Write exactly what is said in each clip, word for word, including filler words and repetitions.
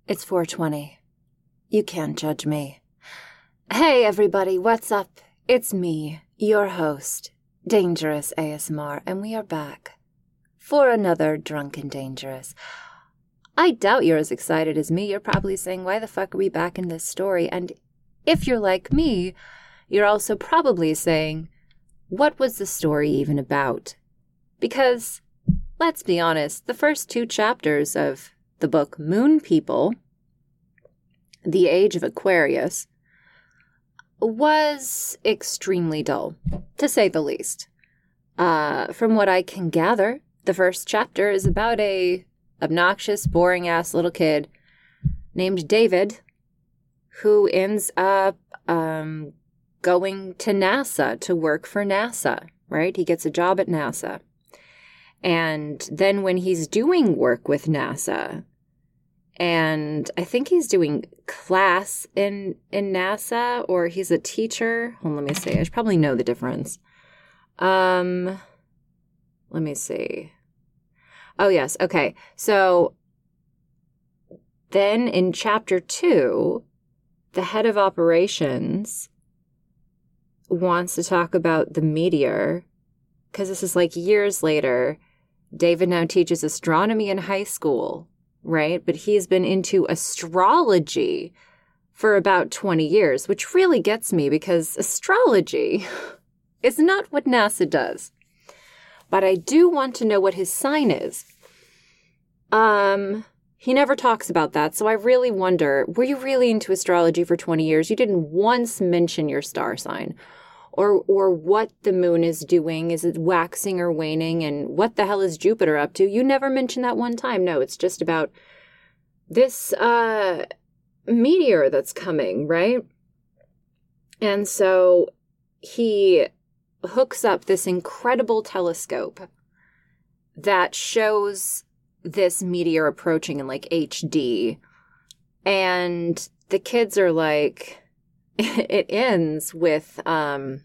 It's four twenty. You can't judge me. Hey, everybody, what's up? It's me, your host, Dangerous A S M R, and we are back for another Drunken Dangerous. I doubt you're as excited as me. You're probably saying, why the fuck are we back in this story? And if you're like me, you're also probably saying, what was the story even about? Because, let's be honest, the first two chapters of the book Moon People, The Age of Aquarius, was extremely dull, to say the least. Uh, from what I can gather, the first chapter is about a obnoxious, boring-ass little kid named David who ends up um, going to NASA to work for NASA, right? He gets a job at NASA. And then when he's doing work with NASA, and I think he's doing class in in NASA, or he's a teacher. Hold on, let me see. I should probably know the difference. Um, let me see. Oh, yes. Okay. So then in chapter two, the head of operations wants to talk about the meteor, because this is like years later. David now teaches astronomy in high school, right? But he's been into astrology for about twenty years, which really gets me because astrology is not what NASA does. But I do want to know what his sign is. Um, he never talks about that, so I really wonder, were you really into astrology for twenty years? You didn't once mention your star sign. Or or what the moon is doing. Is it waxing or waning? And what the hell is Jupiter up to? You never mention that one time. No, it's just about this uh, meteor that's coming, right? And so he hooks up this incredible telescope that shows this meteor approaching in like H D. And the kids are like... It ends with, um,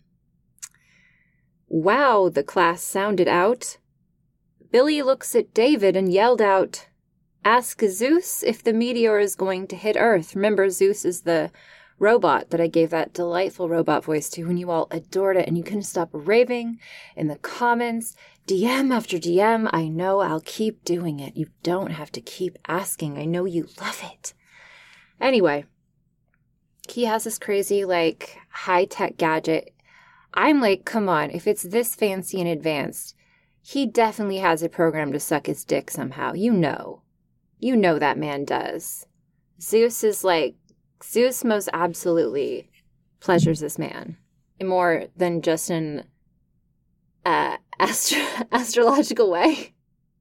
wow, the class sounded out. Billy looks at David and yelled out, ask Zeus if the meteor is going to hit Earth. Remember, Zeus is the robot that I gave that delightful robot voice to when you all adored it and you couldn't stop raving in the comments. D M after D M, I know I'll keep doing it. You don't have to keep asking. I know you love it. Anyway. He has this crazy, like, high-tech gadget. I'm like, come on, if it's this fancy and advanced, he definitely has a program to suck his dick somehow. You know. You know that man does. Zeus is like, Zeus most absolutely pleasures this man. More than just in uh, astro- astrological way.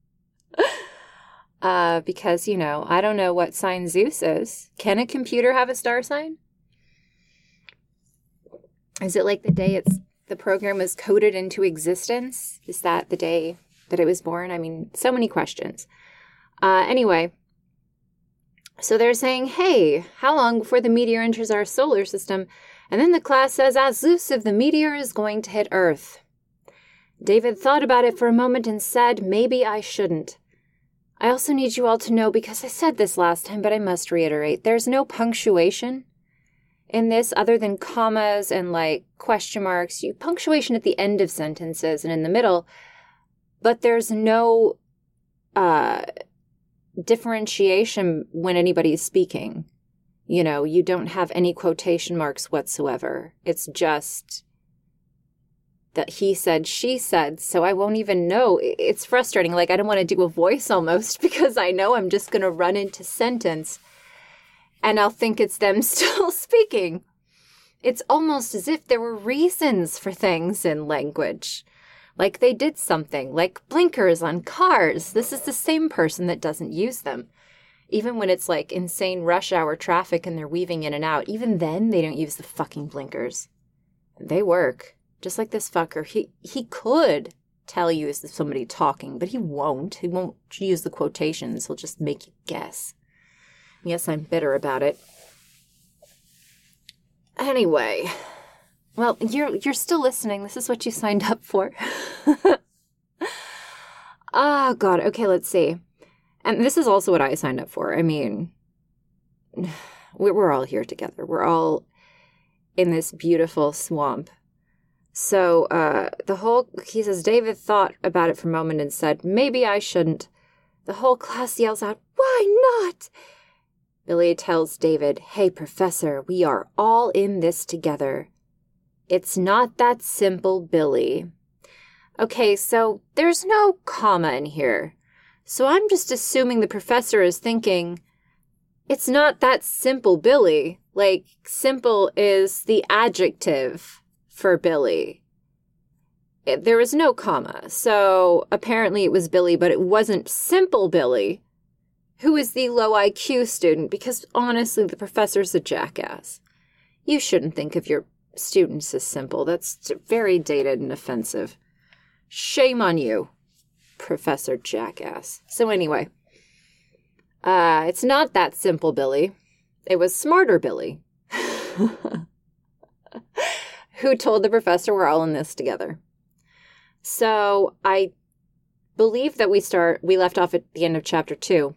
uh, because, you know, I don't know what sign Zeus is. Can a computer have a star sign? Is it like the day it's the program was coded into existence? Is that the day that it was born? I mean, so many questions. Uh, anyway, so they're saying, hey, how long before the meteor enters our solar system? And then the class says, ask Zeus if the meteor is going to hit Earth. David thought about it for a moment and said, maybe I shouldn't. I also need you all to know, because I said this last time, but I must reiterate, there's no punctuation in this other than commas and like question marks. You punctuation at the end of sentences and in the middle, but there's no uh, differentiation when anybody is speaking. You know, you don't have any quotation marks whatsoever. It's just that he said, she said, so I won't even know. It's frustrating. Like, I don't want to do a voice almost because I know I'm just going to run into sentence and I'll think it's them still speaking. It's almost as if there were reasons for things in language. Like they did something, like blinkers on cars. This is the same person that doesn't use them. Even when it's like insane rush hour traffic and they're weaving in and out, even then they don't use the fucking blinkers. They work. Just like this fucker. He, he could tell you is somebody talking, but he won't. He won't use the quotations. He'll just make you guess. Yes, I'm bitter about it. Anyway, well, you're you're still listening. This is what you signed up for. Oh, God. Okay, let's see. And this is also what I signed up for. I mean, we're all here together. We're all in this beautiful swamp. So uh, the whole, he says, David thought about it for a moment and said, maybe I shouldn't. The whole class yells out, why not? Billy tells David, hey, Professor, we are all in this together. It's not that simple, Billy. Okay, so there's no comma in here. So I'm just assuming the professor is thinking, it's not that simple, Billy. Like, simple is the adjective for Billy. It, there was no comma. So apparently it was Billy, but it wasn't simple Billy, who is the low I Q student, because honestly, the professor's a jackass. You shouldn't think of your students as simple. That's very dated and offensive. Shame on you, Professor Jackass. So anyway, uh, it's not that simple, Billy. It was smarter Billy, who told the professor we're all in this together. So I believe that we start, we left off at the end of chapter two.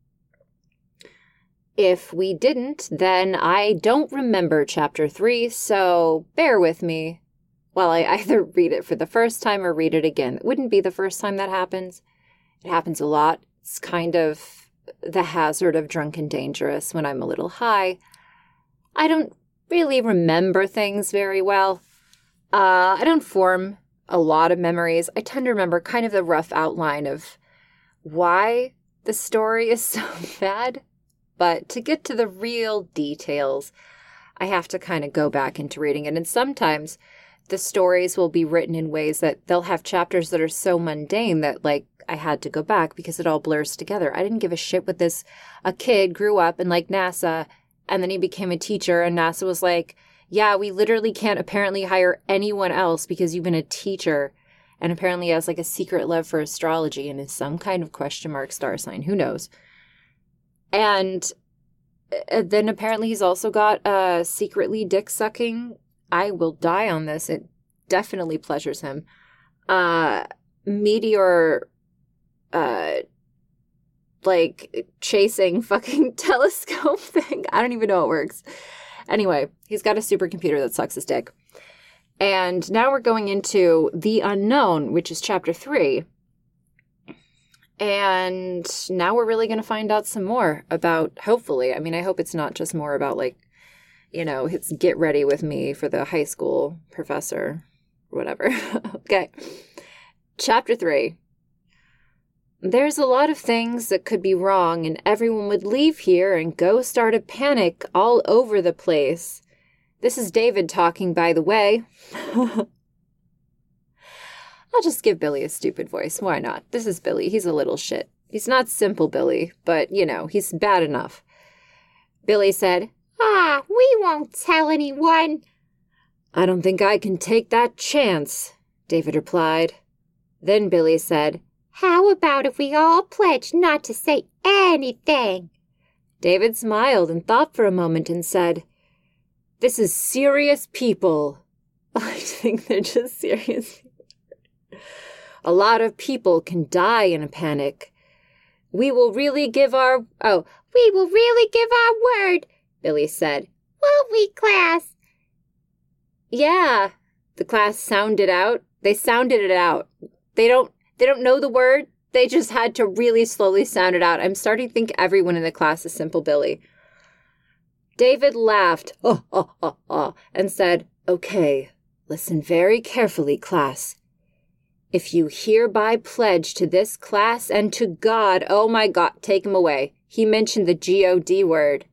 If we didn't, then I don't remember chapter three, so bear with me while I either read it for the first time or read it again. It wouldn't be the first time that happens. It happens a lot. It's kind of the hazard of Drunk and Dangerous when I'm a little high. I don't really remember things very well. Uh, I don't form a lot of memories. I tend to remember kind of the rough outline of why the story is so bad. But to get to the real details, I have to kind of go back into reading it. And sometimes the stories will be written in ways that they'll have chapters that are so mundane that, like, I had to go back because it all blurs together. I didn't give a shit with this. A kid grew up and liked NASA, and then he became a teacher, and NASA was like, yeah, we literally can't apparently hire anyone else because you've been a teacher. And apparently he has, like, a secret love for astrology and is some kind of question mark star sign. Who knows? And then apparently he's also got uh, secretly dick-sucking. I will die on this. It definitely pleasures him. Uh, meteor, uh, like, chasing fucking telescope thing. I don't even know how it works. Anyway, he's got a supercomputer that sucks his dick. And now we're going into The Unknown, which is chapter three. And now we're really going to find out some more about, hopefully, I mean, I hope it's not just more about, like, you know, it's get ready with me for the high school professor, or whatever. Okay. Chapter three. There's a lot of things that could be wrong, and everyone would leave here and go start a panic all over the place. This is David talking, by the way. I'll just give Billy a stupid voice. Why not? This is Billy. He's a little shit. He's not simple Billy, but, you know, he's bad enough. Billy said, Ah, we won't tell anyone. I don't think I can take that chance, David replied. Then Billy said, How about if we all pledge not to say anything? David smiled and thought for a moment and said, This is serious people. I think they're just serious people. A lot of people can die in a panic. We will really give our... Oh, we will really give our word, Billy said. Won't we, class? Yeah, the class sounded out. They sounded it out. They don't, they don't know the word. They just had to really slowly sound it out. I'm starting to think everyone in the class is Simple Billy. David laughed, oh, oh, oh, oh, and said, Okay, listen very carefully, class. If you hereby pledge to this class and to God, oh my God, take him away. He mentioned the G O D word.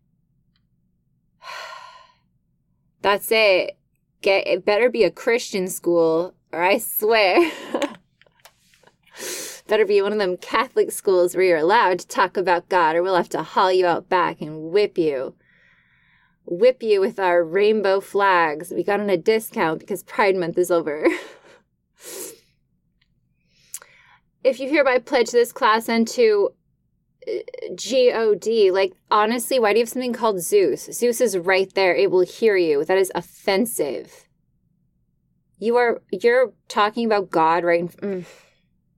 That's it. Get, it better be a Christian school, or I swear. Better be one of them Catholic schools where you're allowed to talk about God, or we'll have to haul you out back and whip you. Whip you with our rainbow flags. We got on a discount because Pride Month is over. If you hereby pledge this class and to G O D, like, honestly, why do you have something called Zeus? Zeus is right there. It will hear you. That is offensive. You are, you're talking about God, right? Mm.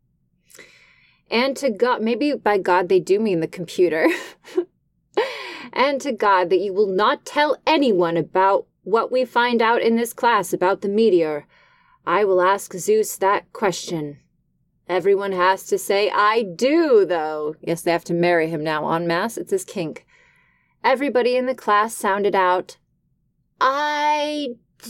And to God, maybe by God they do mean the computer. and to God that you will not tell anyone about what we find out in this class about the meteor. I will ask Zeus that question. Everyone has to say, I do, though. Yes, they have to marry him now en masse. It's his kink. Everybody in the class sounded out, I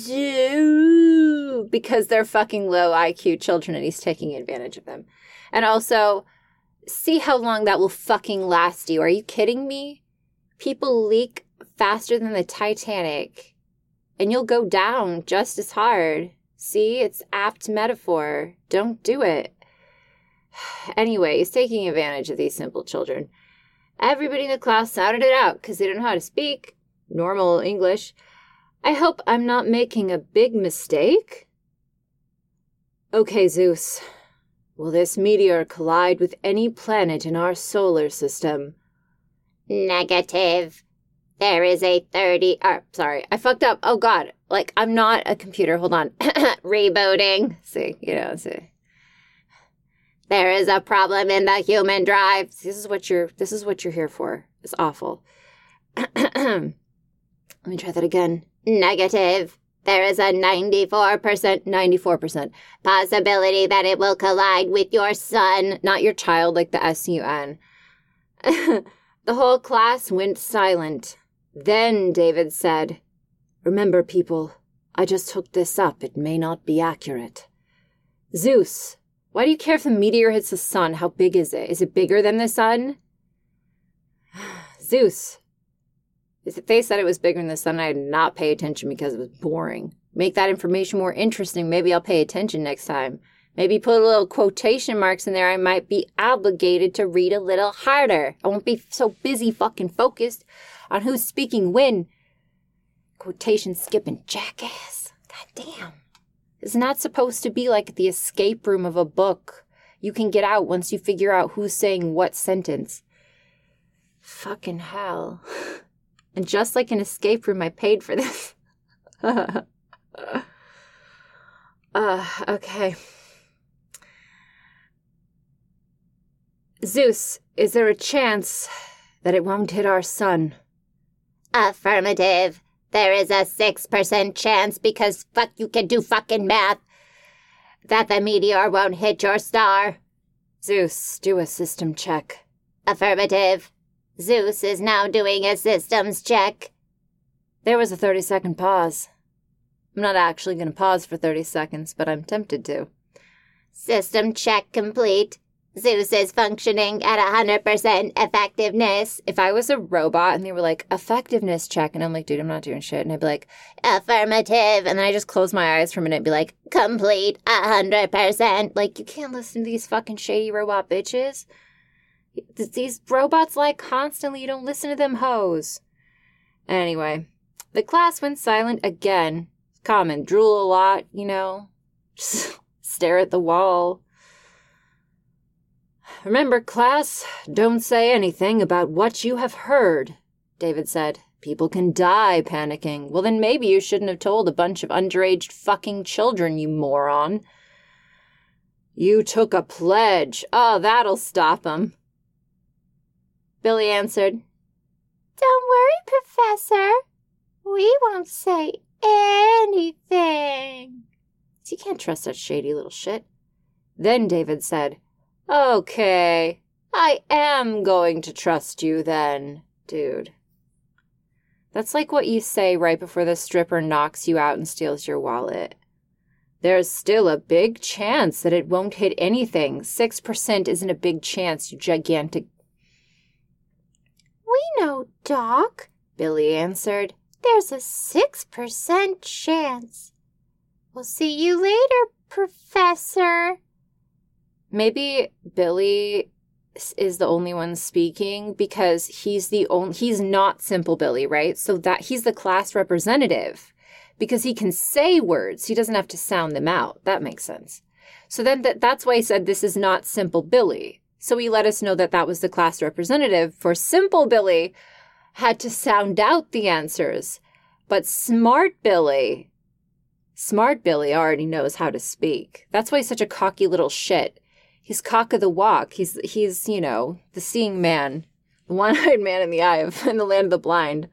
do, because they're fucking low I Q children and he's taking advantage of them. And also, see how long that will fucking last you. Are you kidding me? People leak faster than the Titanic, and you'll go down just as hard. See, it's apt metaphor. Don't do it. Anyway, he's taking advantage of these simple children. Everybody in the class sounded it out because they don't know how to speak normal English. I hope I'm not making a big mistake. Okay, Zeus. Will this meteor collide with any planet in our solar system? Negative. There is a thirty... Or, sorry, I fucked up. Oh, God. Like, I'm not a computer. Hold on. Rebooting. See, you know, see. There is a problem in the human drive. This is what you're, this is what you're here for. It's awful. Let me try that again. Negative. There is a ninety-four percent, ninety-four percent possibility that it will collide with your sun. Not your child, like the S U N. The whole class went silent. Then David said, Remember, people, I just hooked this up. It may not be accurate. Zeus, why do you care if the meteor hits the sun? How big is it? Is it bigger than the sun? Zeus. If they said it was bigger than the sun, I'd not pay attention because it was boring. Make that information more interesting. Maybe I'll pay attention next time. Maybe put a little quotation marks in there. I might be obligated to read a little harder. I won't be so busy fucking focused on who's speaking when. Quotation skipping jackass. God damn. It's not supposed to be like the escape room of a book. You can get out once you figure out who's saying what sentence. Fucking hell. And just like an escape room, I paid for this. uh, okay. Zeus, is there a chance that it won't hit our sun? Affirmative. There is a six percent chance because fuck you can do fucking math that the meteor won't hit your star. Zeus, do a system check. Affirmative. Zeus is now doing a systems check. There was a thirty-second pause. I'm not actually going to pause for thirty seconds, but I'm tempted to. System check complete. Zeus is functioning at one hundred percent effectiveness. If I was a robot and they were like, effectiveness check, and I'm like, dude, I'm not doing shit, and I'd be like, affirmative. And then I just close my eyes for a minute and be like, complete one hundred percent. Like, you can't listen to these fucking shady robot bitches. These robots lie constantly. You don't listen to them hoes. Anyway, the class went silent again. Common. Drool a lot, you know. Just stare at the wall. Remember, class, don't say anything about what you have heard, David said. People can die panicking. Well, then maybe you shouldn't have told a bunch of underage fucking children, you moron. You took a pledge. Oh, that'll stop them. Billy answered, Don't worry, Professor. We won't say anything. You can't trust that shady little shit. Then David said, Okay, I am going to trust you then, dude. That's like what you say right before the stripper knocks you out and steals your wallet. There's still a big chance that it won't hit anything. Six percent isn't a big chance, you gigantic... We know, Doc, Billy answered. There's a six percent chance. We'll see you later, Professor. Maybe Billy is the only one speaking because he's the only, he's not Simple Billy, right? So that he's the class representative because he can say words. He doesn't have to sound them out. That makes sense. So then that, that's why he said this is not Simple Billy. So he let us know that that was the class representative. For Simple Billy had to sound out the answers. But Smart Billy, Smart Billy already knows how to speak. That's why he's such a cocky little shit. He's cock of the walk. He's, he's, you know, the seeing man one-eyed man in the eye of, in the land of the blind.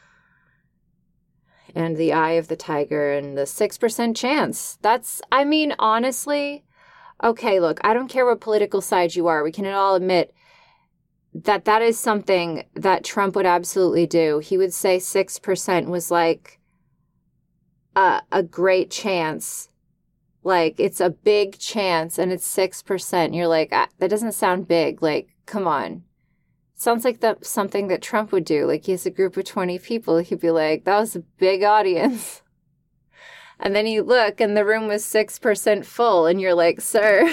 And the eye of the tiger and the six percent chance. That's, I mean, honestly, okay, look, I don't care what political side you are. We can all admit that that is something that Trump would absolutely do. He would say six percent was like a, a great chance. Like, it's a big chance and it's six percent. You're like, ah, that doesn't sound big. Like, come on. Sounds like that something that Trump would do. Like, he has a group of twenty people. He'd be like, that was a big audience. And then you look and the room was six percent full. And you're like, sir,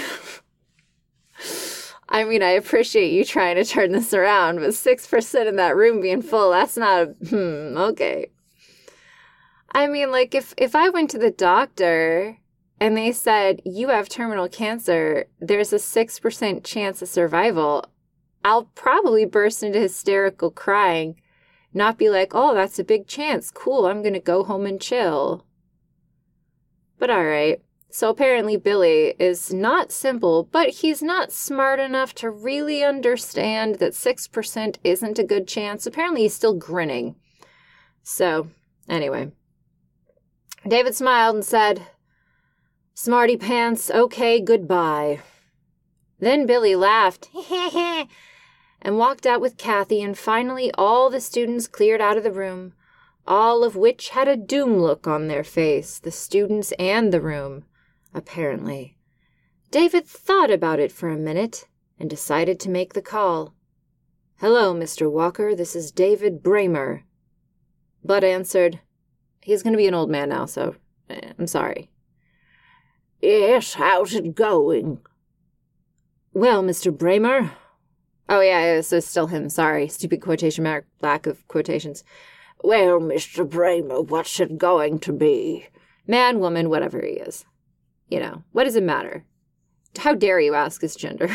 I mean, I appreciate you trying to turn this around. But six percent in that room being full, that's not a, hmm, okay. I mean, like, if, if I went to the doctor and they said, you have terminal cancer, there's a six percent chance of survival, I'll probably burst into hysterical crying, not be like, oh, that's a big chance. Cool, I'm going to go home and chill. But all right. So apparently Billy is not simple, but he's not smart enough to really understand that six percent isn't a good chance. Apparently he's still grinning. So anyway, David smiled and said, smarty pants, okay, goodbye. Then Billy laughed and walked out with Kathy, and finally all the students cleared out of the room, all of which had a doom look on their face, the students and the room, apparently. David thought about it for a minute and decided to make the call. Hello, Mister Walker, this is David Bramer. Bud answered. He's going to be an old man now, so eh, I'm sorry. Yes, how's it going? Well, Mister Bramer. Oh, yeah, so it's still him. Sorry. Stupid quotation mark, lack of quotations. Well, Mister Bramer, what's it going to be? Man, woman, whatever he is. You know, what does it matter? How dare you ask his gender?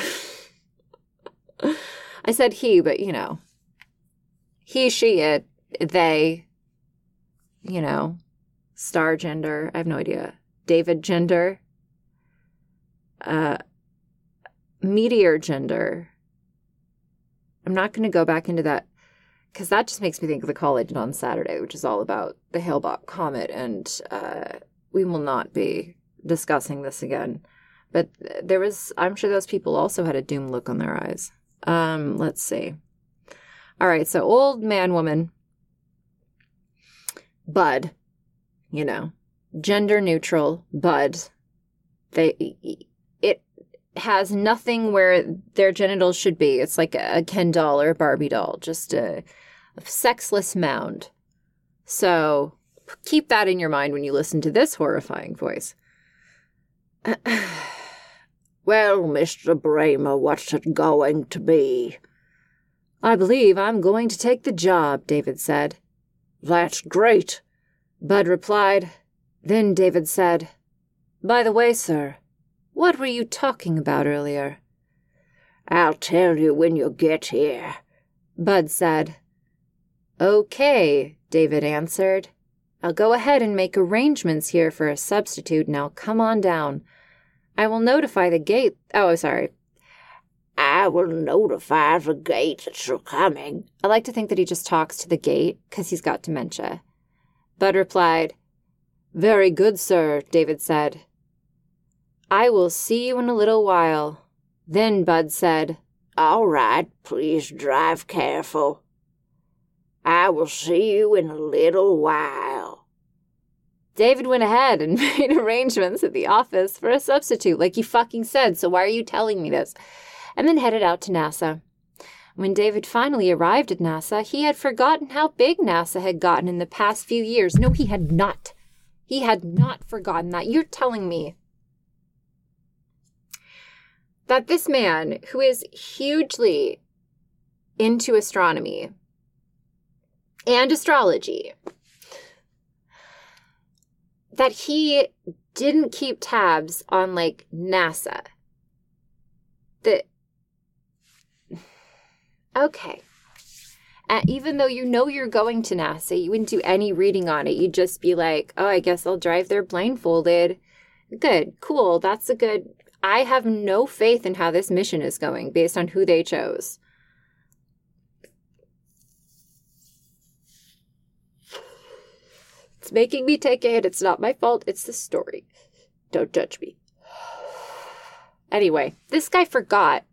I said he, but, you know. He, she, it, they, you know, star gender. I have no idea. David gender. Uh, meteor gender. I'm not going to go back into that because that just makes me think of the call I did on Saturday, which is all about the Hale-Bopp comet, and uh, we will not be discussing this again. But there was, I'm sure those people also had a doom look on their eyes. Um, let's see. All right, so old man, woman, Bud, you know, gender neutral, Bud. They, it has nothing where their genitals should be. It's like a Ken doll or a Barbie doll, just a, a sexless mound. So keep that in your mind when you listen to this horrifying voice. Well, Mister Bramer, what's it going to be? I believe I'm going to take the job, David said. That's great, Bud replied. Then David said, By the way, sir, what were you talking about earlier? I'll tell you when you get here, Bud said. Okay, David answered. I'll go ahead and make arrangements here for a substitute. Now come on down. I will notify the gate. Oh, sorry. I will notify the gate that you're coming. I like to think that he just talks to the gate because he's got dementia. Bud replied, Very good, sir, David said. I will see you in a little while. Then Bud said, All right, please drive careful. I will see you in a little while. David went ahead and made arrangements at the office for a substitute, like he fucking said, so why are you telling me this? And then headed out to NASA. When David finally arrived at NASA, he had forgotten how big NASA had gotten in the past few years. No, he had not. He had not forgotten that. You're telling me that this man, who is hugely into astronomy and astrology, that he didn't keep tabs on, like, NASA. That, okay. Uh, even though you know you're going to NASA, you wouldn't do any reading on it. You'd just be like, oh, I guess I'll drive there blindfolded. Good, cool, that's a good... I have no faith in how this mission is going based on who they chose. It's making me take a hit. It's not my fault. It's the story. Don't judge me. Anyway, this guy forgot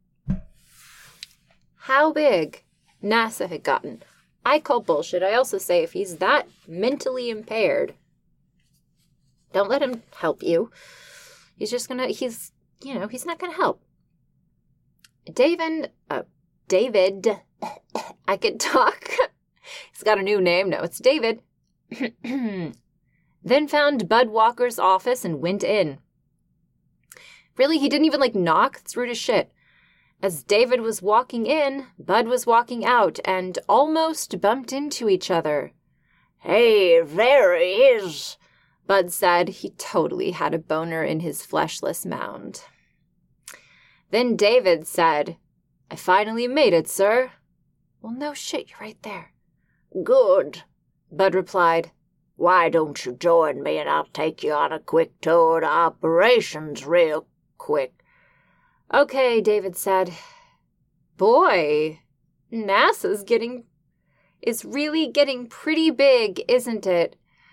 how big NASA had gotten. I call bullshit. I also say if he's that mentally impaired, don't let him help you. He's just gonna, he's, you know, he's not gonna help. David, uh, David, I could talk. He's got a new name now. It's David. Then found Bud Walker's office and went in. Really, he didn't even, like, knock? It's rude as shit. As David was walking in, Bud was walking out and almost bumped into each other. "Hey, there he is," Bud said. He totally had a boner in his fleshless mound. Then David said, "I finally made it, sir." "Well, no shit, you're right there." "Good," Bud replied. "Why don't you join me and I'll take you on a quick tour to operations real quick." "Okay," David said. Boy, NASA's getting, is really getting pretty big, isn't it?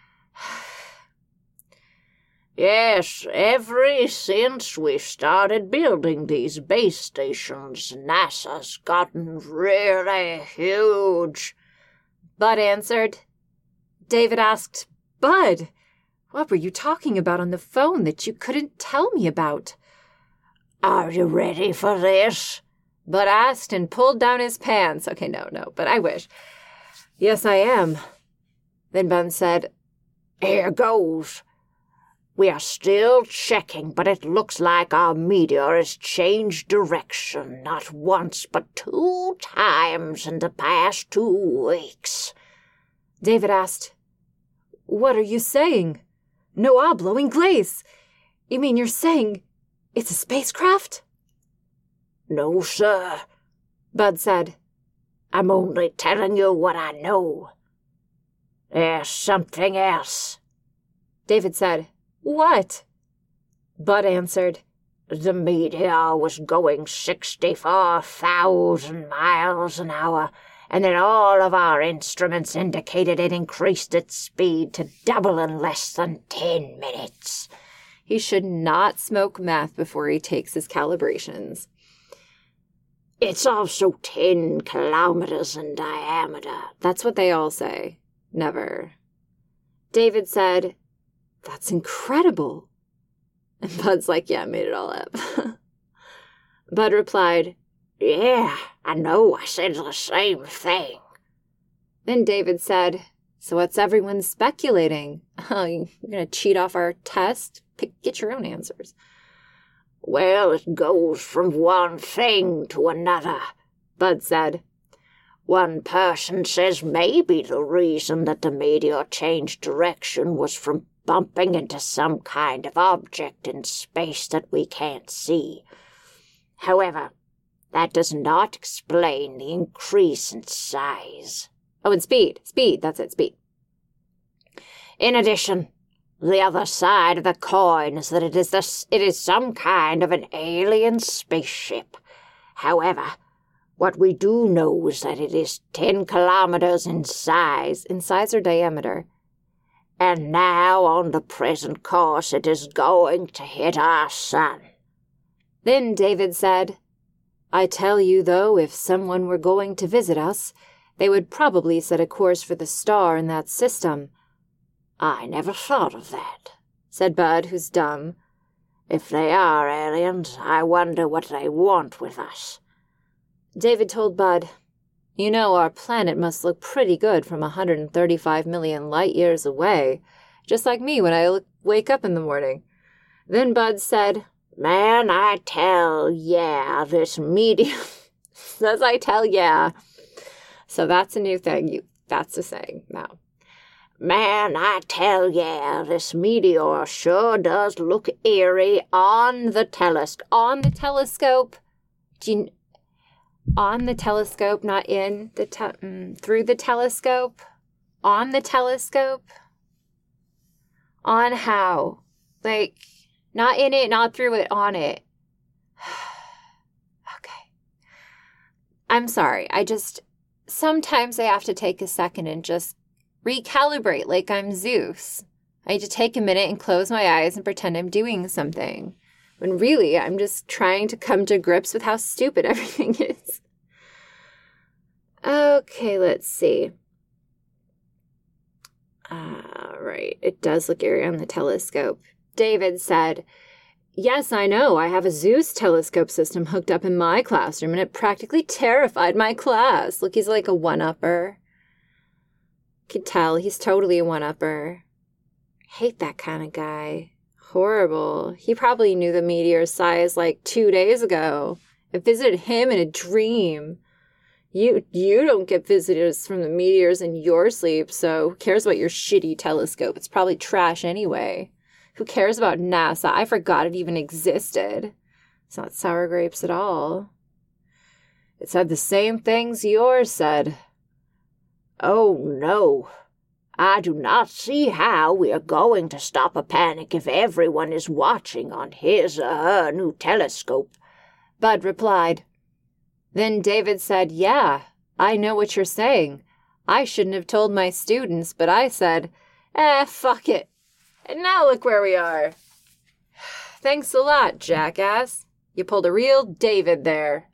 "Yes, ever since we started building these base stations, NASA's gotten really huge," Bud answered. David asked, "Bud, what were you talking about on the phone that you couldn't tell me about?" "Are you ready for this?" Bud asked and pulled down his pants. Okay, no, no, but I wish. "Yes, I am." Then Bud said, "Here goes. We are still checking, but it looks like our meteor has changed direction not once but two times in the past two weeks." David asked, "What are you saying? No hablo inglés. You mean you're saying it's a spacecraft?" "No, sir," Bud said. "I'm only telling you what I know. There's something else." David said, "What?" Bud answered, "The meteor was going sixty-four thousand miles an hour, and then all of our instruments indicated it increased its speed to double in less than ten minutes. He should not smoke meth before he takes his calibrations. "It's also ten kilometers in diameter." That's what they all say. Never. David said, "That's incredible." And Bud's like, "Yeah, I made it all up." Bud replied, "Yeah, I know, I said the same thing." Then David said, "So what's everyone speculating? Oh, you're going to cheat off our test? Pick, get your own answers." "Well, it goes from one thing to another," Bud said. "One person says maybe the reason that the meteor changed direction was from bumping into some kind of object in space that we can't see. However, that does not explain the increase in size." Oh, and speed. Speed. That's it. Speed. "In addition, the other side of the coin is that it is this, it is some kind of an alien spaceship. However, what we do know is that it is ten kilometers in size." In size or diameter? "And now, on the present course, it is going to hit our sun." Then David said, "I tell you, though, if someone were going to visit us, they would probably set a course for the star in that system." "I never thought of that," said Bud, who's dumb. "If they are aliens, I wonder what they want with us." David told Bud, "You know, our planet must look pretty good from one hundred thirty-five million light-years away, just like me when I look, wake up in the morning." Then Bud said, "Man, I tell yeah, this meteor..." Says I tell yeah. So that's a new thing. You, that's a saying now. "Man, I tell ya, this meteor sure does look eerie on the telescope." On the telescope? Do you, on the telescope, not in the te- mm, through the telescope? On the telescope? On how? Like, not in it, not through it, on it. Okay. I'm sorry. I just, sometimes I have to take a second and just recalibrate like I'm Zeus. I need to take a minute and close my eyes and pretend I'm doing something. When really, I'm just trying to come to grips with how stupid everything is. Okay, let's see. All right, it does look eerie on the telescope. David said, "Yes, I know. I have a Zeus telescope system hooked up in my classroom, and it practically terrified my class." Look, he's like a one-upper. Could tell he's totally a one-upper. Hate that kind of guy. Horrible. He probably knew the meteor's size like two days ago. It visited him in a dream. You you don't get visitors from the meteors in your sleep, so who cares about your shitty telescope? It's probably trash anyway. Who cares about NASA? I forgot it even existed. It's not sour grapes at all. It said the same things yours said. Oh, no. I do not see how we are going to stop a panic if everyone is watching on his or her new telescope, Bud replied. Then David said, "Yeah, I know what you're saying. I shouldn't have told my students, but I said, eh, fuck it. And now look where we are. Thanks a lot, jackass. You pulled a real David there.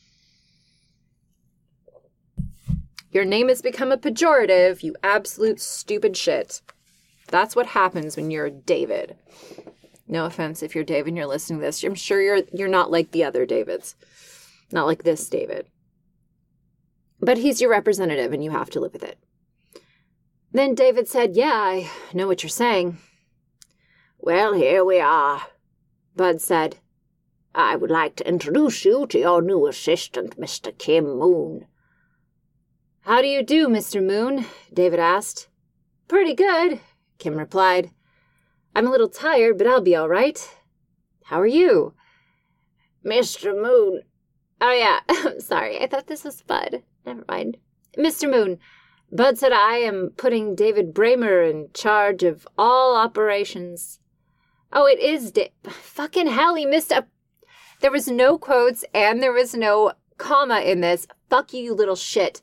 Your name has become a pejorative, you absolute stupid shit. That's what happens when you're David." No offense if you're David and you're listening to this. I'm sure you're you're not like the other Davids. Not like this David. But he's your representative and you have to live with it. Then David said, "Yeah, I know what you're saying." "Well, here we are," Bud said. "I would like to introduce you to your new assistant, Mister Kim Moon." "How do you do, Mister Moon?" David asked. "Pretty good," Kim replied. "I'm a little tired, but I'll be all right. How are you?" "Mister Moon." Oh, yeah. I'm sorry. I thought this was Bud. Never mind. "Mister Moon, Bud said I am putting David Bramer in charge of all operations." Oh, it is Da- Fucking hell, he missed a... There was no quotes and there was no comma in this. Fuck you, you little shit.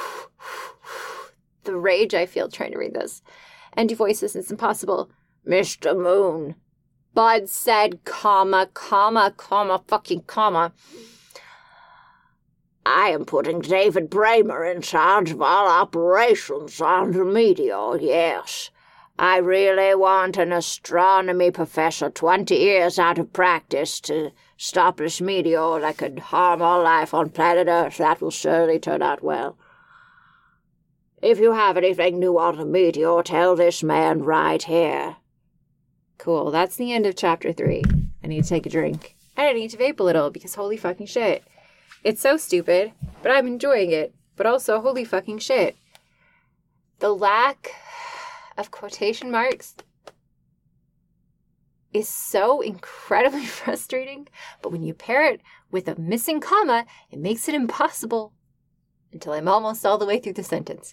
The rage I feel trying to read this. And your voices is impossible. "Mister Moon." Bud said, comma, comma, comma, fucking comma. "I am putting David Bramer in charge of all operations on the meteor, yes. I really want an astronomy professor twenty years out of practice to stop this meteor that could harm all life on planet Earth. That will surely turn out well. If you have anything new on the meteor, tell this man right here." Cool, that's the end of chapter three. I need to take a drink. And I need to vape a little because holy fucking shit. It's so stupid, but I'm enjoying it. But also, holy fucking shit. The lack of quotation marks is so incredibly frustrating, but when you pair it with a missing comma, it makes it impossible. Until I'm almost all the way through the sentence.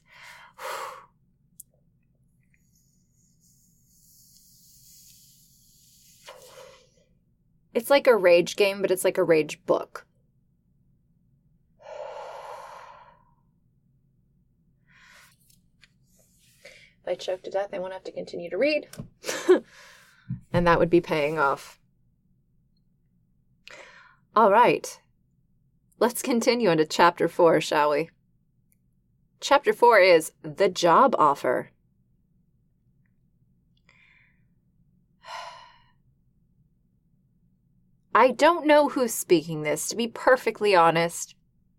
It's like a rage game, but it's like a rage book. If I choke to death, I won't have to continue to read. And that would be paying off. All right. Let's continue into chapter four, shall we? Chapter four is The Job Offer. I don't know who's speaking this, to be perfectly honest.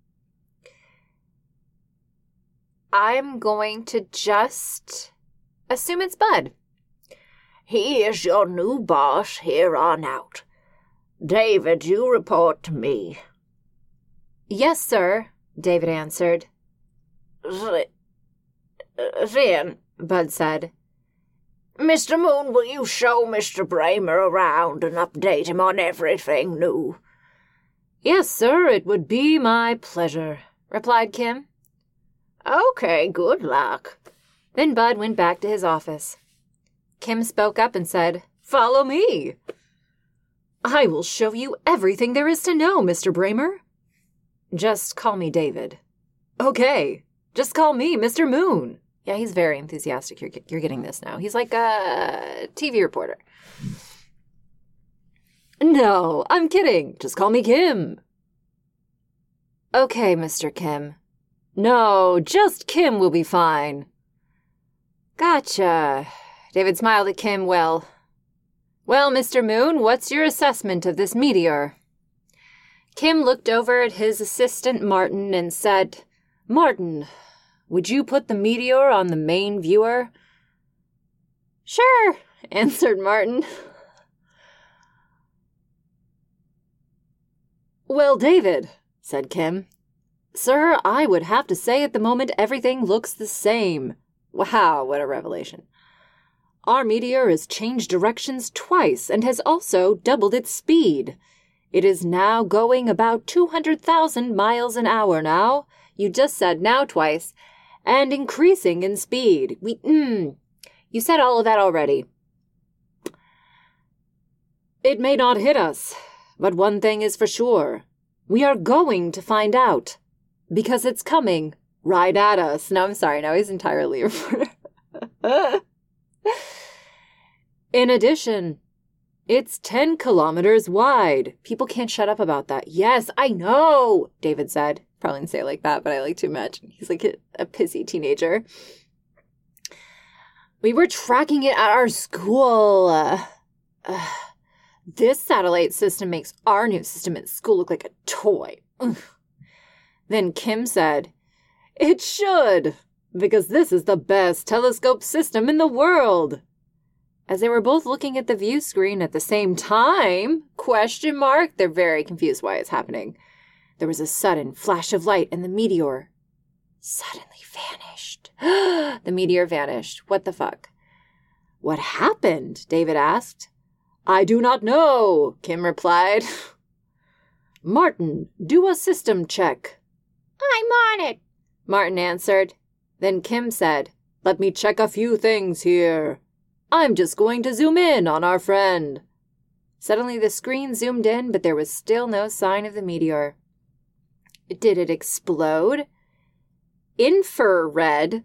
I'm going to just assume it's Bud. "He is your new boss here on out. David, you report to me." "Yes, sir," David answered. "Then," Bud said, "Mister Moon, will you show Mister Bramer around and update him on everything new?" "Yes, sir, it would be my pleasure," replied Kim. "Okay, good luck." Then Bud went back to his office. Kim spoke up and said, "Follow me." "I will show you everything there is to know, Mister Bramer." "Just call me David." "Okay, just call me Mister Moon." Yeah, he's very enthusiastic. You're, you're getting this now. He's like a T V reporter. No, I'm kidding. Just call me Kim. Okay, Mister Kim. No, just Kim will be fine. Gotcha. David smiled at Kim. Well, well, Mister Moon, what's your assessment of this meteor? Kim looked over at his assistant, Martin, and said, Martin, would you put the meteor on the main viewer? Sure, answered Martin. Well, David, said Kim. Sir, I would have to say at the moment everything looks the same. Wow, what a revelation. Our meteor has changed directions twice and has also doubled its speed. It is now going about two hundred thousand miles an hour now. You just said now twice. And increasing in speed. We, mm, you said all of that already. It may not hit us, but one thing is for sure. We are going to find out. Because it's coming right at us. No, I'm sorry. Now he's entirely a reporter. In addition, it's ten kilometers wide. People can't shut up about that. Yes, I know, David said. Probably didn't say it like that, but I like to imagine. He's like a, a pissy teenager. We were tracking it at our school. Uh, uh, this satellite system makes our new system at school look like a toy. Ugh. Then Kim said, It should, because this is the best telescope system in the world. As they were both looking at the view screen at the same time, question mark, they're very confused why it's happening. There was a sudden flash of light and the meteor suddenly vanished. The meteor vanished. What the fuck? What happened? David asked. I do not know, Kim replied. Martin, do a system check. I'm on it, Martin answered. Then Kim said, Let me check a few things here. I'm just going to zoom in on our friend. Suddenly the screen zoomed in, but there was still no sign of the meteor. Did it explode? Infrared.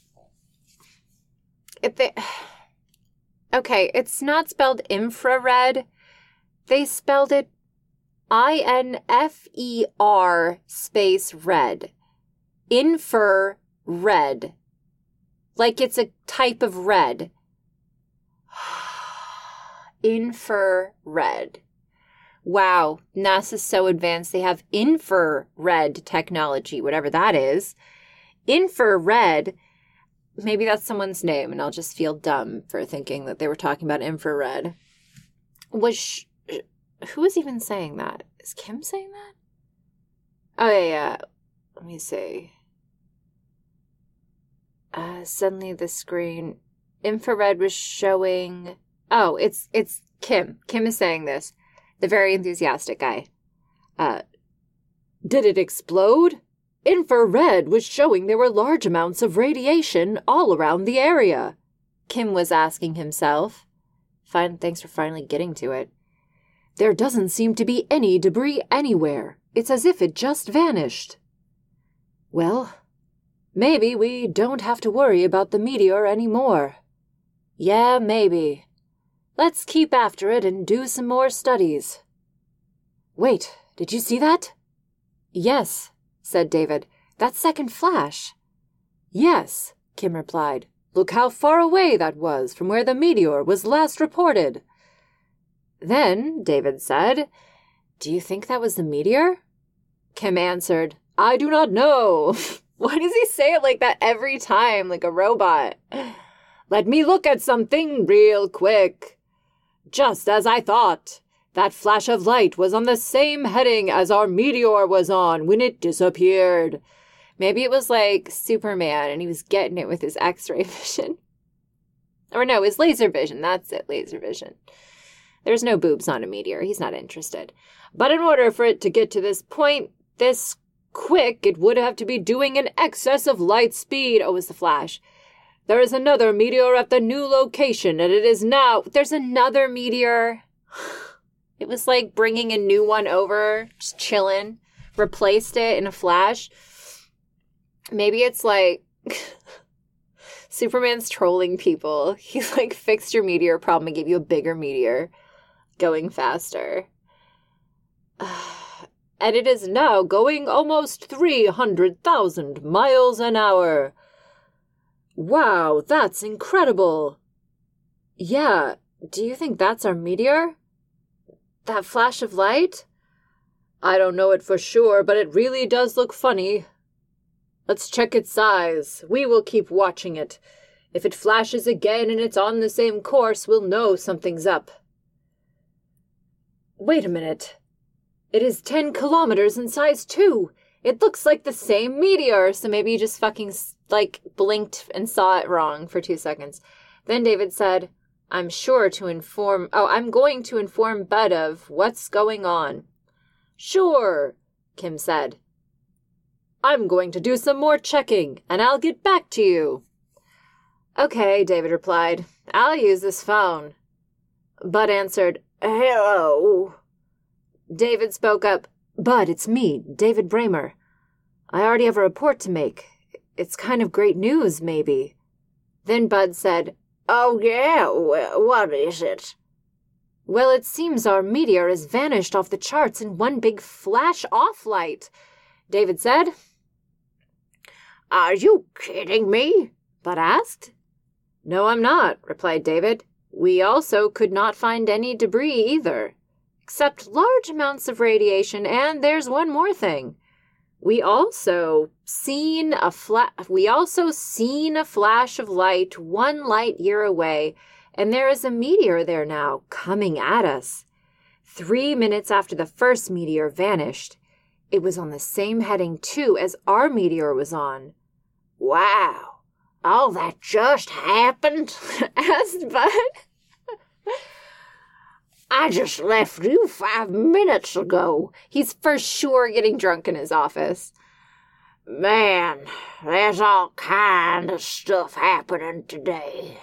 If they... Okay, it's not spelled infrared. They spelled it I N F E R space red. Infrared. Like it's a type of red. Infrared. Wow, NASA's so advanced they have infrared technology, whatever that is. Infrared, maybe that's someone's name, and I'll just feel dumb for thinking that they were talking about infrared. Was sh- who was even saying that? Is Kim saying that? Oh, yeah, yeah. Let me see. Uh, suddenly the screen, infrared was showing... Oh, it's it's Kim. Kim is saying this. The very enthusiastic guy. Uh, did it explode? Infrared was showing there were large amounts of radiation all around the area. Kim was asking himself. Fine, thanks for finally getting to it. There doesn't seem to be any debris anywhere. It's as if it just vanished. Well, maybe we don't have to worry about the meteor anymore. Yeah, maybe. Let's keep after it and do some more studies. Wait, did you see that? Yes, said David. That second flash. Yes, Kim replied. Look how far away that was from where the meteor was last reported. Then, David said, Do you think that was the meteor? Kim answered, I do not know. Why does he say it like that every time, like a robot? Let me look at something real quick. Just as I thought. That flash of light was on the same heading as our meteor was on when it disappeared. Maybe it was like Superman and he was getting it with his X-ray vision. Or no, his laser vision. That's it, laser vision. There's no boobs on a meteor. He's not interested. But in order for it to get to this point, this quick, it would have to be doing in excess of light speed. Oh, it was the flash. There is another meteor at the new location, and it is now... There's another meteor. It was like bringing a new one over, just chilling, replaced it in a flash. Maybe it's like Superman's trolling people. He's like, fixed your meteor problem and gave you a bigger meteor going faster. And it is now going almost three hundred thousand miles an hour. Wow, that's incredible. Yeah, do you think that's our meteor? That flash of light? I don't know it for sure, but it really does look funny. Let's check its size. We will keep watching it. If it flashes again and it's on the same course, we'll know something's up. Wait a minute. It is ten kilometers in size, too. It looks like the same meteor. So maybe you just fucking, like, blinked and saw it wrong for two seconds. Then David said, I'm sure to inform... Oh, I'm going to inform Bud of what's going on. Sure, Kim said. I'm going to do some more checking, and I'll get back to you. Okay, David replied. I'll use this phone. Bud answered, Hello. David spoke up. Bud, it's me, David Bramer. I already have a report to make. It's kind of great news, maybe. Then Bud said, Oh, yeah? What is it? Well, it seems our meteor has vanished off the charts in one big flash-off light, David said. Are you kidding me? Bud asked. No, I'm not, replied David. We also could not find any debris either, except large amounts of radiation, and there's one more thing. We also seen a fla- we also seen a flash of light one light year away, and there is a meteor there now, coming at us. Three minutes after the first meteor vanished, it was on the same heading, too, as our meteor was on. Wow, all that just happened? asked Bud. I just left you five minutes ago. He's for sure getting drunk in his office. Man, there's all kind of stuff happening today.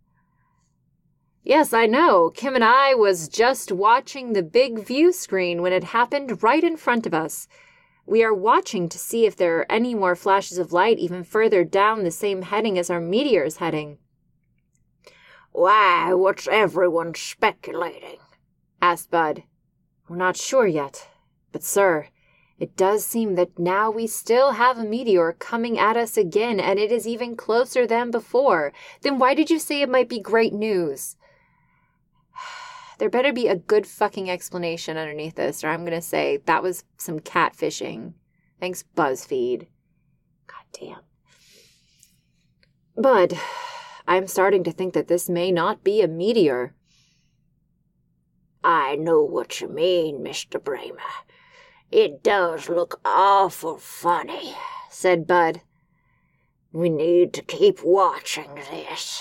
Yes, I know. Kim and I was just watching the big view screen when it happened right in front of us. We are watching to see if there are any more flashes of light even further down the same heading as our meteor's heading. Why, what's everyone speculating? Asked Bud. We're not sure yet. But, sir, it does seem that now we still have a meteor coming at us again, and it is even closer than before. Then why did you say it might be great news? There better be a good fucking explanation underneath this, or I'm going to say that was some catfishing. Thanks, BuzzFeed. God damn. Bud, I'm starting to think that this may not be a meteor. I know what you mean, Mister Bramer. It does look awful funny, said Bud. We need to keep watching this.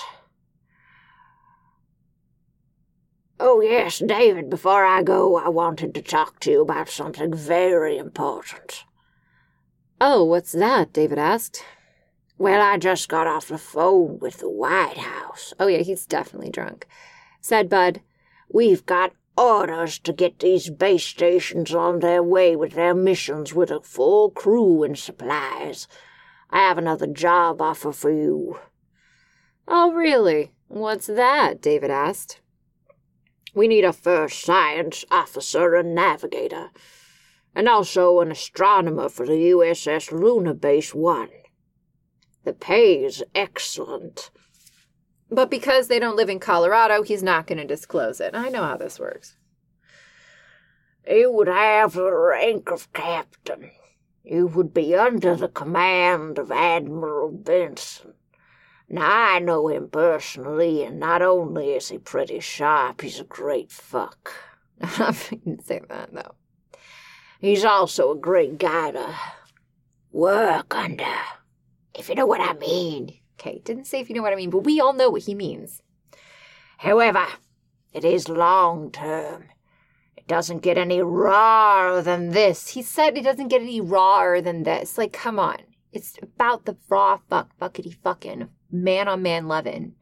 Oh, yes, David, before I go, I wanted to talk to you about something very important. Oh, what's that? David asked. Well, I just got off the phone with the White House. Oh, yeah, he's definitely drunk, said Bud. We've got orders to get these base stations on their way with their missions with a full crew and supplies. I have another job offer for you. Oh, really? What's that? David asked. We need a first science officer and navigator, and also an astronomer for the U S S Lunar Base one. The pay is excellent. But because they don't live in Colorado, he's not going to disclose it. I know how this works. You would have the rank of captain. You would be under the command of Admiral Benson. Now, I know him personally, and not only is he pretty sharp, he's a great fuck. I didn't say that, though. He's also a great guy to work under, if you know what I mean. Okay, didn't say if you know what I mean, but we all know what he means. However, it is long-term. It doesn't get any rawer than this. He said it doesn't get any rawer than this. Like, come on. It's about the raw fuck, fuckity fucking, man-on-man lovin'.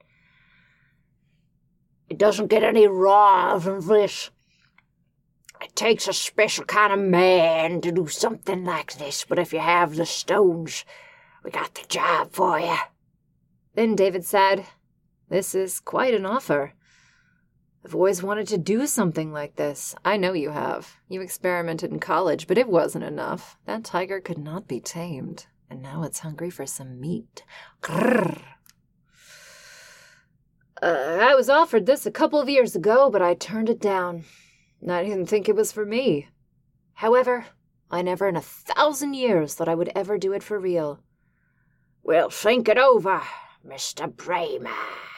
It doesn't get any rawer than this. It takes a special kind of man to do something like this, but if you have the stones, we got the job for you. Then David said, "This is quite an offer. I've always wanted to do something like this. I know you have. You experimented in college, but it wasn't enough. That tiger could not be tamed, and now it's hungry for some meat. Grrr. Uh, I was offered this a couple of years ago, but I turned it down. I didn't think it was for me. However, I never in a thousand years thought I would ever do it for real." "Well, think it over, Mister Bramer.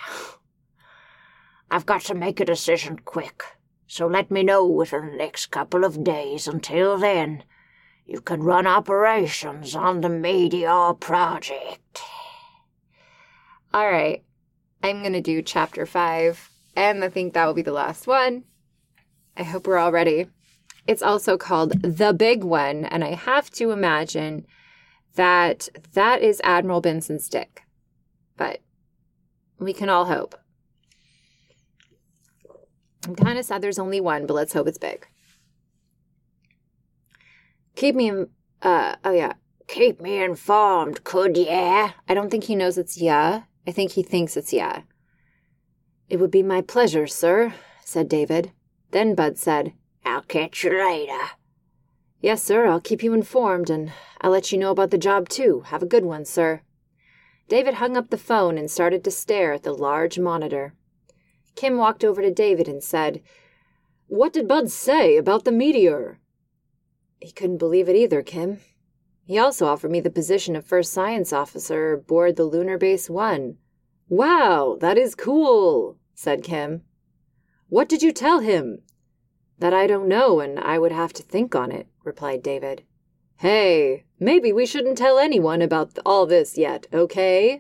I've got to make a decision quick, so let me know within the next couple of days. Until then, you can run operations on the Meteor Project." All right, I'm going to do chapter five, and I think that will be the last one. I hope we're all ready. It's also called The Big One, and I have to imagine that that is Admiral Benson's dick. But we can all hope. I'm kind of sad there's only one, but let's hope it's big. Keep me, in, uh, oh yeah. Keep me informed, could ya? I don't think he knows it's yeah. I think he thinks it's yeah. "It would be my pleasure, sir," said David. Then Bud said, "I'll catch you later." "Yes, sir, I'll keep you informed, and I'll let you know about the job, too. Have a good one, sir." David hung up the phone and started to stare at the large monitor. Kim walked over to David and said, "What did Bud say about the meteor?" "He couldn't believe it either, Kim. He also offered me the position of first science officer aboard the Lunar Base One." "Wow, that is cool," said Kim. "What did you tell him?" "That I don't know, and I would have to think on it," replied David. "Hey, maybe we shouldn't tell anyone about all this yet, okay?"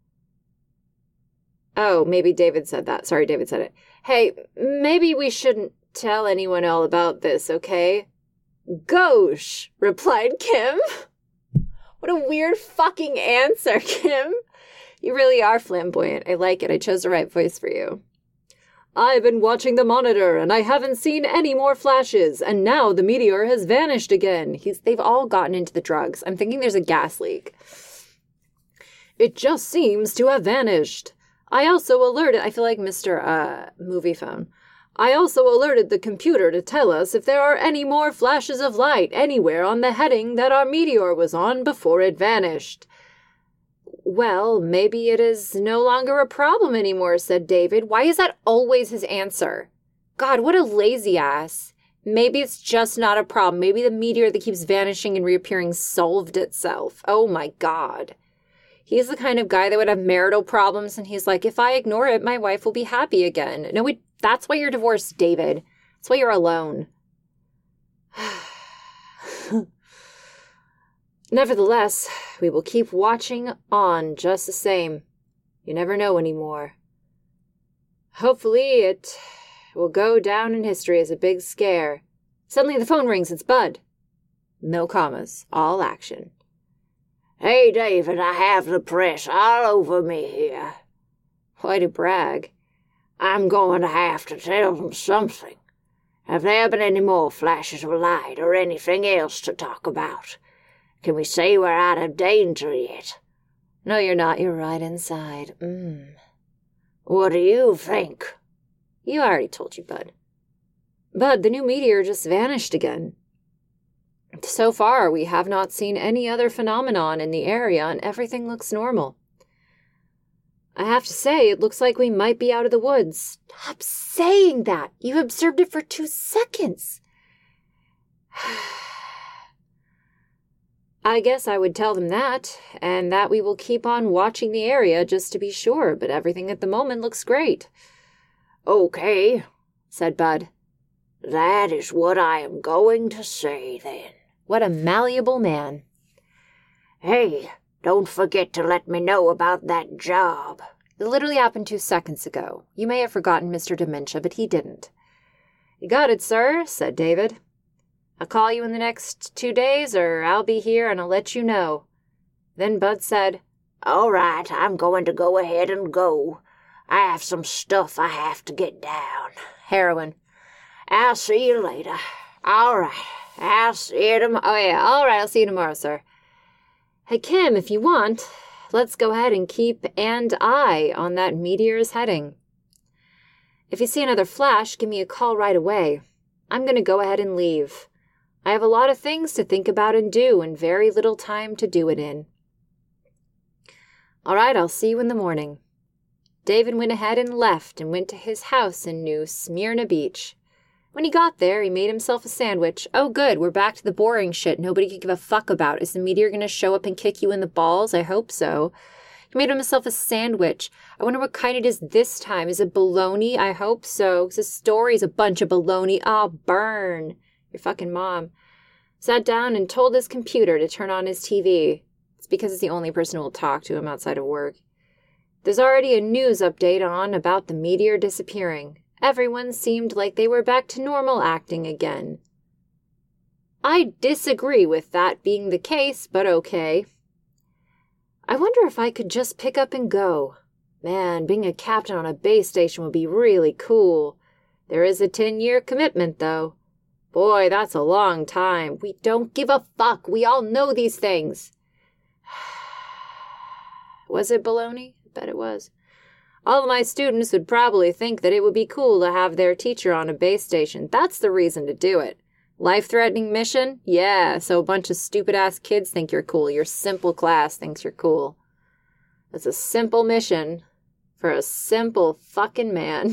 Oh, maybe David said that. Sorry, David said it. "Hey, maybe we shouldn't tell anyone all about this, okay?" "Gosh," replied Kim. What a weird fucking answer, Kim. You really are flamboyant. I like it. I chose the right voice for you. "I've been watching the monitor, and I haven't seen any more flashes, and now the meteor has vanished again." He's, they've all gotten into the drugs. I'm thinking there's a gas leak. "It just seems to have vanished. I also alerted," I feel like Mister Uh, movie phone. "I also alerted the computer to tell us if there are any more flashes of light anywhere on the heading that our meteor was on before it vanished." "Well, maybe it is no longer a problem anymore," said David. Why is that always his answer? God, what a lazy ass. Maybe it's just not a problem. Maybe the meteor that keeps vanishing and reappearing solved itself. Oh my God. He's the kind of guy that would have marital problems, and he's like, if I ignore it, my wife will be happy again. No, it, that's why you're divorced, David. That's why you're alone. Nevertheless, we will keep watching on just the same. You never know anymore. Hopefully it will go down in history as a big scare. Suddenly the phone rings. It's Bud. No commas. All action. "Hey, David, I have the press all over me here." Why to brag? "I'm going to have to tell them something. Have there been any more flashes of light or anything else to talk about? Can we say we're out of danger yet?" No, you're not. You're right inside. Mm. "What do you think?" You already told you, Bud. Bud, the new meteor just vanished again. So far, we have not seen any other phenomenon in the area, and everything looks normal. I have to say, it looks like we might be out of the woods. Stop saying that. You observed it for two seconds. I guess I would tell them that, and that we will keep on watching the area just to be sure, but everything at the moment looks great. "Okay," said Bud. "That is what I am going to say, then." What a malleable man. "Hey, don't forget to let me know about that job." It literally happened two seconds ago. You may have forgotten Mister Dementia, but he didn't. "You got it, sir," said David. "I'll call you in the next two days, or I'll be here and I'll let you know." Then Bud said, "All right, I'm going to go ahead and go. I have some stuff I have to get down." Heroin. "I'll see you later." "All right, I'll see you tomorrow." Oh, yeah, all right, I'll see you tomorrow, sir. Hey, Kim, if you want, let's go ahead and keep an eye on that meteor's heading. If you see another flash, give me a call right away. I'm going to go ahead and leave. I have a lot of things to think about and do and very little time to do it in. All right, I'll see you in the morning. David went ahead and left and went to his house in New Smyrna Beach. When he got there, he made himself a sandwich. Oh, good, we're back to the boring shit nobody can give a fuck about. Is the meteor going to show up and kick you in the balls? I hope so. He made himself a sandwich. I wonder what kind it is this time. Is it bologna? I hope so, because the story's a bunch of bologna. Ah, oh, burn. Your fucking mom. Sat down and told his computer to turn on his T V. It's because it's the only person who will talk to him outside of work. There's already a news update on about the meteor disappearing. Everyone seemed like they were back to normal acting again. I disagree with that being the case, but okay. I wonder if I could just pick up and go. Man, being a captain on a base station would be really cool. There is a ten-year commitment, though. Boy, that's a long time. We don't give a fuck. We all know these things. Was it baloney? I bet it was. All of my students would probably think that it would be cool to have their teacher on a base station. That's the reason to do it. Life-threatening mission? Yeah, so a bunch of stupid-ass kids think you're cool. Your simple class thinks you're cool. It's a simple mission for a simple fucking man.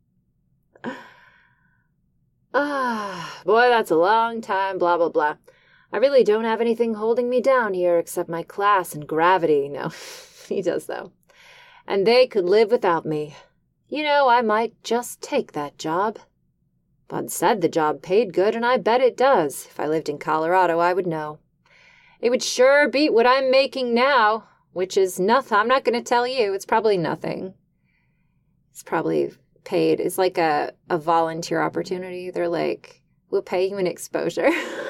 Ah, boy, that's a long time, blah, blah, blah. I really don't have anything holding me down here except my class and gravity. No, he does, though. And they could live without me. You know, I might just take that job. Bud said the job paid good, and I bet it does. If I lived in Colorado, I would know. It would sure beat what I'm making now, which is nothing. I'm not going to tell you. It's probably nothing. It's probably paid. It's like a, a volunteer opportunity. They're like, we'll pay you an exposure.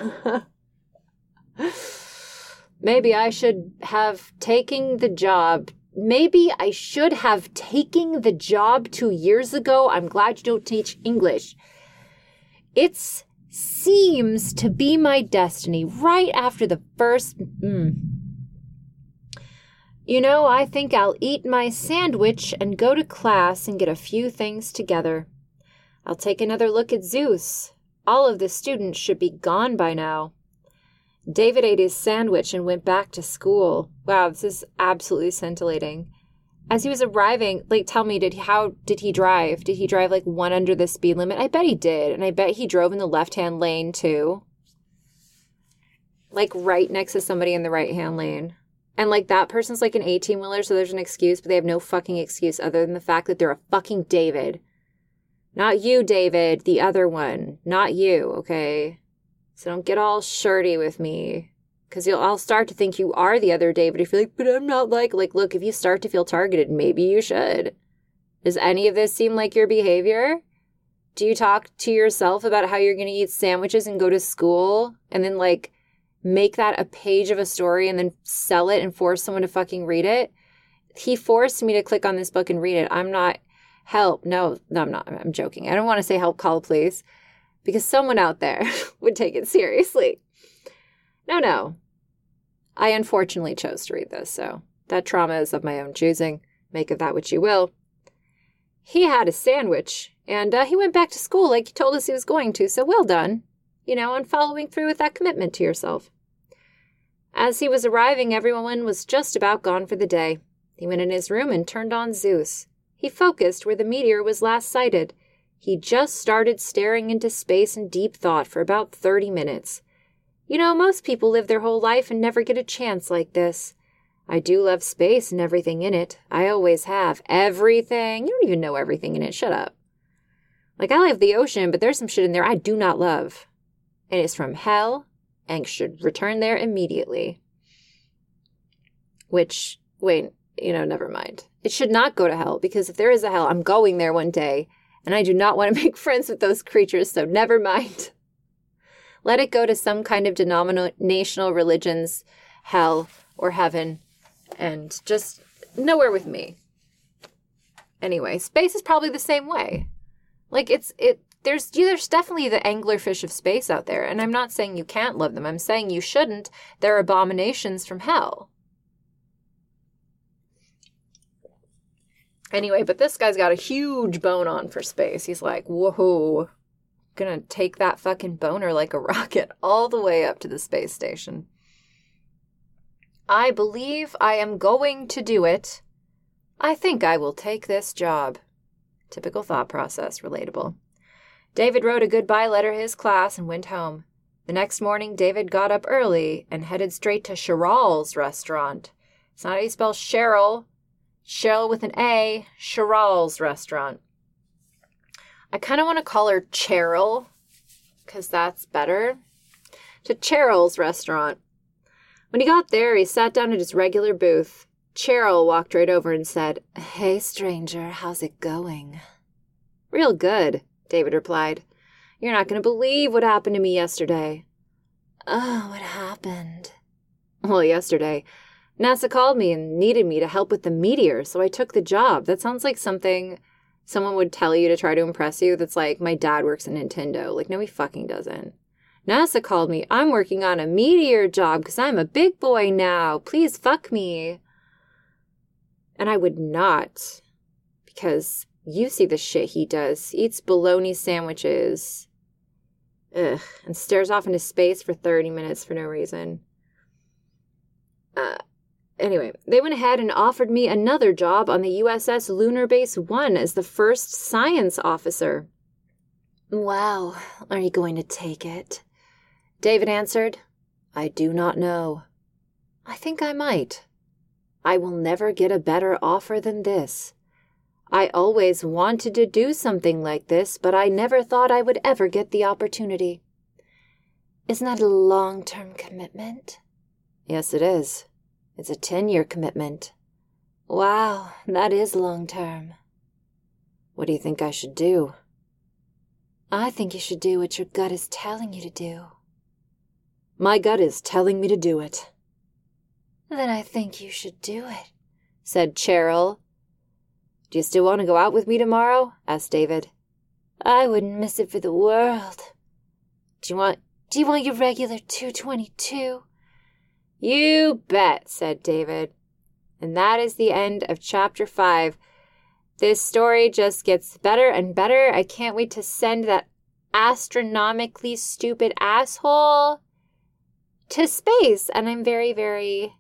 Maybe I should have taken the job. Maybe I should have taken the job two years ago. I'm glad you don't teach English. It seems to be my destiny right after the first... Mm. You know, I think I'll eat my sandwich and go to class and get a few things together. I'll take another look at Zeus. All of the students should be gone by now. David ate his sandwich and went back to school. Wow, this is absolutely scintillating. As he was arriving, like, tell me, did he, how did he drive? Did he drive, like, one under the speed limit? I bet he did, and I bet he drove in the left-hand lane, too. Like, right next to somebody in the right-hand lane. And, like, that person's, like, an eighteen-wheeler, so there's an excuse, but they have no fucking excuse other than the fact that they're a fucking David. Not you, David, the other one. Not you, okay? So don't get all shirty with me. Because you'll all start to think you are the other David if you're like, but I'm not like, like, look, if you start to feel targeted, maybe you should. Does any of this seem like your behavior? Do you talk to yourself about how you're going to eat sandwiches and go to school and then, like, make that a page of a story and then sell it and force someone to fucking read it? He forced me to click on this book and read it. I'm not, help. No, no, I'm not. I'm joking. I don't want to say help, call police, because someone out there would take it seriously. No, no. I unfortunately chose to read this, so that trauma is of my own choosing. Make of that what you will. He had a sandwich, and uh, he went back to school like he told us he was going to, so well done, you know, on following through with that commitment to yourself. As he was arriving, everyone was just about gone for the day. He went in his room and turned on Zeus. He focused where the meteor was last sighted. He just started staring into space in deep thought for about thirty minutes. You know, most people live their whole life and never get a chance like this. I do love space and everything in it. I always have. Everything. You don't even know everything in it. Shut up. Like, I love the ocean, but there's some shit in there I do not love. And it's from hell and should return there immediately. Which, wait, you know, never mind. It should not go to hell, because if there is a hell, I'm going there one day, and I do not want to make friends with those creatures, so never mind. Let it go to some kind of denominational religion's hell or heaven, and just nowhere with me. Anyway, space is probably the same way. Like, it's, it, there's, there's definitely the anglerfish of space out there, and I'm not saying you can't love them. I'm saying you shouldn't. They're abominations from hell. Anyway, but this guy's got a huge bone on for space. He's like, whoa, gonna take that fucking boner like a rocket all the way up to the space station. I believe I am going to do it. I think I will take this job. Typical thought process, relatable. David wrote a goodbye letter to his class and went home. The next morning, David got up early and headed straight to Cheryl's restaurant. It's not how you spell Cheryl. Cheryl with an A. Cheryl's restaurant. I kind of want to call her Cheryl, because that's better. To Cheryl's restaurant. When he got there, he sat down at his regular booth. Cheryl walked right over and said, "Hey, stranger, how's it going?" "Real good," David replied. "You're not going to believe what happened to me yesterday." "Oh, what happened?" "Well, yesterday, NASA called me and needed me to help with the meteor, so I took the job." That sounds like something someone would tell you to try to impress you. That's like, my dad works at Nintendo. Like, no, he fucking doesn't. NASA called me. I'm working on a meteor job because I'm a big boy now. Please fuck me. And I would not, because you see the shit he does. Eats bologna sandwiches. Ugh. And stares off into space for thirty minutes for no reason. Uh, anyway, they went ahead and offered me another job on the U S S Lunar Base one as the first science officer. "Wow. Are you going to take it?" David answered, "I do not know. I think I might. I will never get a better offer than this. I always wanted to do something like this, but I never thought I would ever get the opportunity." "Isn't that a long-term commitment?" "Yes, it is. It's a ten-year commitment." "Wow, that is long-term." "What do you think I should do?" "I think you should do what your gut is telling you to do." "My gut is telling me to do it." "Then I think you should do it," said Cheryl. "Do you still want to go out with me tomorrow?" asked David. "I wouldn't miss it for the world." Do you want, do you want your regular two twenty-two? "You bet," said David. And that is the end of chapter five. This story just gets better and better. I can't wait to send that astronomically stupid asshole to space. And I'm very, very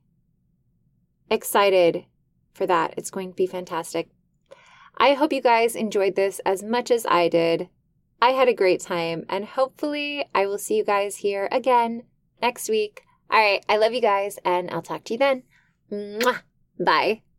excited for that. It's going to be fantastic. I hope you guys enjoyed this as much as I did. I had a great time, and hopefully I will see you guys here again next week. All right, I love you guys, and I'll talk to you then. Mwah. Bye.